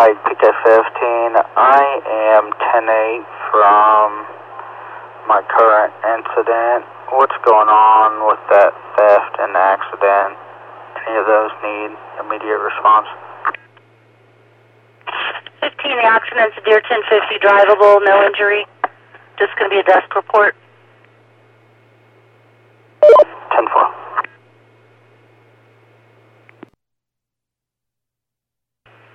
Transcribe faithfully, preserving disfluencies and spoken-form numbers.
Pike P K fifteen. I am ten eight from my current incident. What's going on with that theft and accident? Any of those need immediate response? fifteen, the accident's a Deer ten fifty drivable, no injury. Just going to be a desk report. ten four.